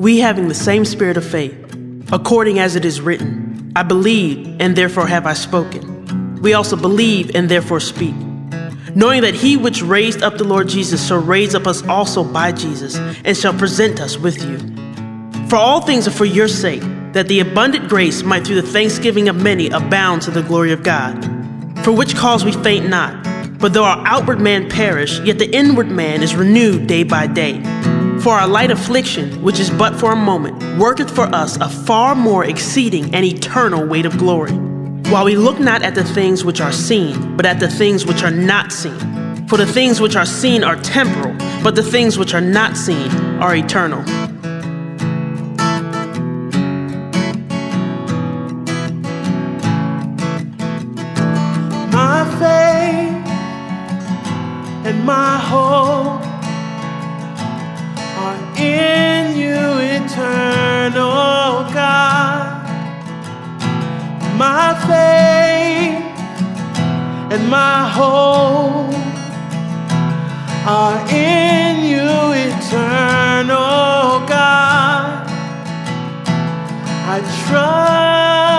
we having the same spirit of faith, according as it is written, I believe, and therefore have I spoken. We also believe, and therefore speak, knowing that he which raised up the Lord Jesus shall raise up us also by Jesus, and shall present us with you. For all things are for your sake, that the abundant grace might through the thanksgiving of many abound to the glory of God. For which cause we faint not, but though our outward man perish, yet the inward man is renewed day by day. For our light affliction, which is but for a moment, worketh for us a far more exceeding and eternal weight of glory, while we look not at the things which are seen, but at the things which are not seen. For the things which are seen are temporal, but the things which are not seen are eternal. My faith and my hope are in you, eternal God. My faith and my hope are in you, eternal God. I trust